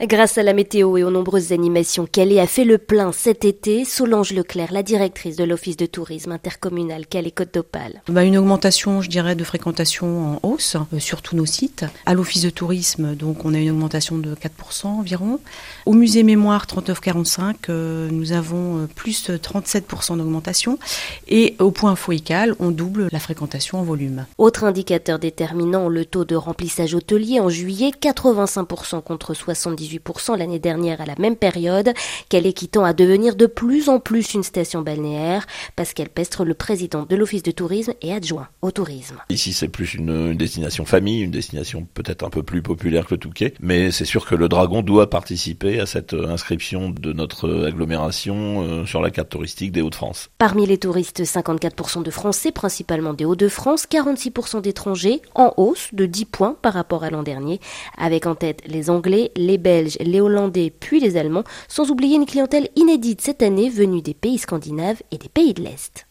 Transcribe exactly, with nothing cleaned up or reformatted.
Grâce à la météo et aux nombreuses animations, Calais a fait le plein cet été. Solange Leclerc, la directrice de l'Office de tourisme intercommunal Calais-Côte d'Opale. Bah une augmentation, je dirais, de fréquentation en hausse euh, sur tous nos sites. À l'Office de tourisme, donc, on a une augmentation de quatre pour cent environ. Au musée Mémoire trente-neuf quarante-cinq, euh, nous avons euh, plus de trente-sept pour cent d'augmentation. Et au point Foïcal, on double la fréquentation en volume. Autre indicateur déterminant, le taux de remplissage hôtelier en juillet, quatre-vingt-cinq pour cent contre soixante-dix-huit pour cent l'année dernière à la même période. Calais qui tend à devenir de plus en plus une station balnéaire. Pascal Pestre, le président de l'Office de tourisme et adjoint au tourisme. Ici, c'est plus une, une destination famille, une destination peut-être un peu plus populaire que le Touquet, mais c'est sûr que le Dragon doit participer à cette inscription de notre agglomération euh, sur la carte touristique des Hauts-de-France. Parmi les touristes, cinquante-quatre pour cent de Français, principalement des Hauts-de-France, quarante-six pour cent d'étrangers, en hausse de dix points par rapport à l'an dernier, avec en tête les Anglais, les Belges, les Hollandais, puis les Allemands, sans oublier une clientèle inédite cette année venue des pays scandinaves et des pays de l'Est.